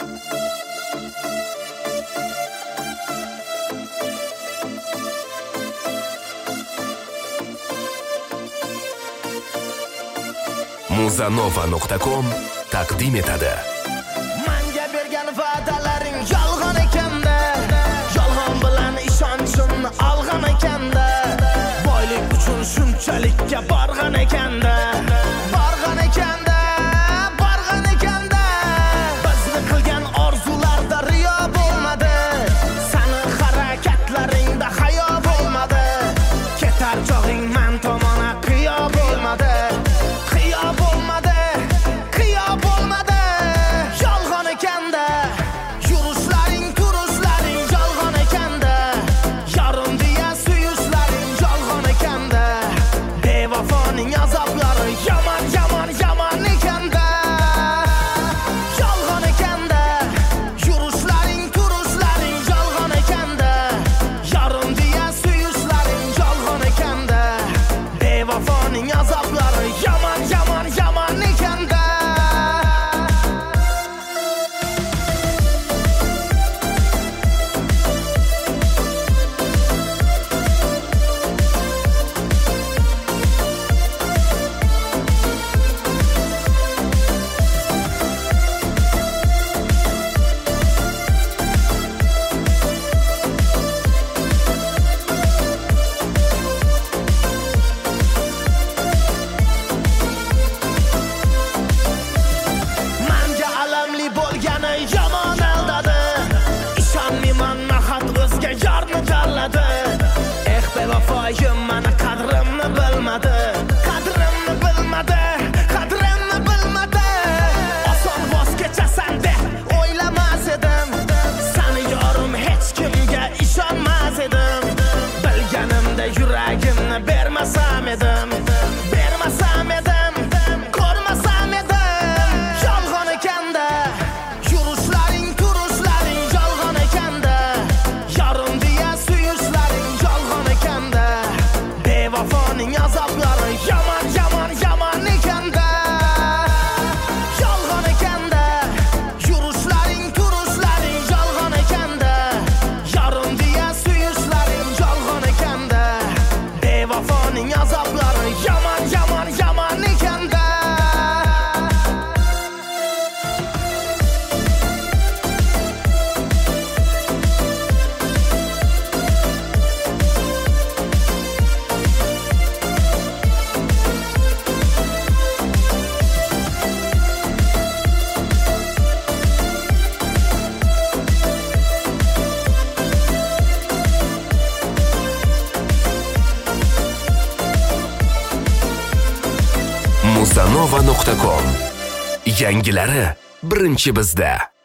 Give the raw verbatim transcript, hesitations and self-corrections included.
Muzanova nuqta com taqdim etadi. Menga bergan va'dalaring yolg'on ekanda, yolg'on bilan ishonchimni olgan ekanda, boylik uchun shunchalikka borgan ekanda, borgan ekanda, borgan ekanda. Bizni qilgan orzularda riyo bo'lmadi, seni harakatlaringda hayo bo'lmadi, ketar chog'ing men tomona qiyo bo'lmadi. Vafayım meni qadrimni bilmadi, qadrimni bilmadi, qadrimni bilmadi. Oson voz kechasan deb o'ylamas edim, seni yorim hech kimga ishonmas edim. Bilganimda yuragimni bermasam edim, bermasam edim, ko'rmasam edim. Yolg'on ekanda, yurishlaring, turishlaring yolg'on ekanda, yarim deya suyishlaring yolg'on ekanda. Bevafoning azoblari yomon, yomon, yomon ekanda, yolg'on ekanda. Yurishlaring, turishlaring yolg'on ekanda, yarim deya suyishlaring yolg'on ekanda. Bevafoning azoblari yomon, yomon, yomon ekanda. Muzanova nuqta com yangilari birinchi bizda.